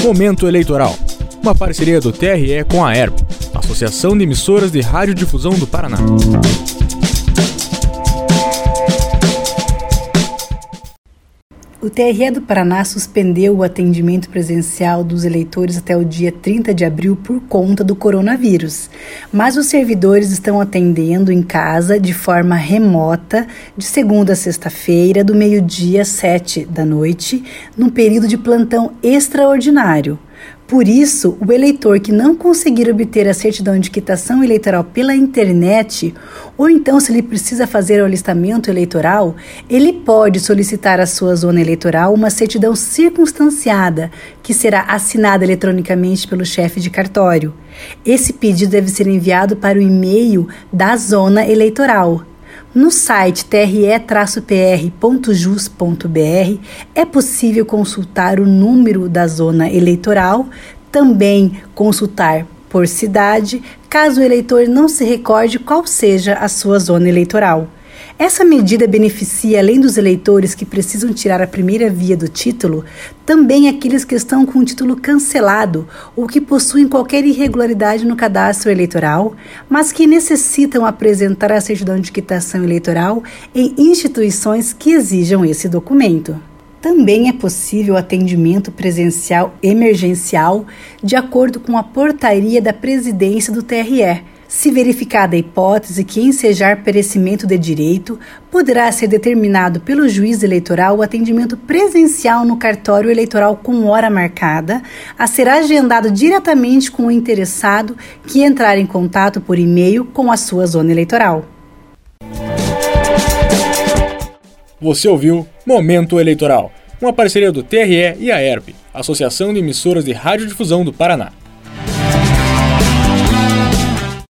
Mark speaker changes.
Speaker 1: Momento Eleitoral, uma parceria do TRE com a AERP, Associação de Emissoras de Radiodifusão do Paraná.
Speaker 2: O TRE do Paraná suspendeu o atendimento presencial dos eleitores até o dia 30 de abril por conta do coronavírus, mas os servidores estão atendendo em casa de forma remota de segunda a sexta-feira, do meio-dia às 7 da noite, num período de plantão extraordinário. Por isso, o eleitor que não conseguir obter a certidão de quitação eleitoral pela internet, ou então se ele precisa fazer o alistamento eleitoral, ele pode solicitar à sua zona eleitoral uma certidão circunstanciada, que será assinada eletronicamente pelo chefe de cartório. Esse pedido deve ser enviado para o e-mail da zona eleitoral. No site tre-pr.jus.br é possível consultar o número da zona eleitoral, também consultar por cidade, caso o eleitor não se recorde qual seja a sua zona eleitoral. Essa medida beneficia, além dos eleitores que precisam tirar a primeira via do título, também aqueles que estão com o título cancelado ou que possuem qualquer irregularidade no cadastro eleitoral, mas que necessitam apresentar a certidão de quitação eleitoral em instituições que exijam esse documento. Também é possível atendimento presencial emergencial de acordo com a portaria da presidência do TRE. Se verificada a hipótese que ensejar perecimento de direito, poderá ser determinado pelo juiz eleitoral o atendimento presencial no cartório eleitoral com hora marcada, a ser agendado diretamente com o interessado que entrar em contato por e-mail com a sua zona eleitoral.
Speaker 1: Você ouviu Momento Eleitoral, uma parceria do TRE e a AERP, Associação de Emissoras de Radiodifusão do Paraná.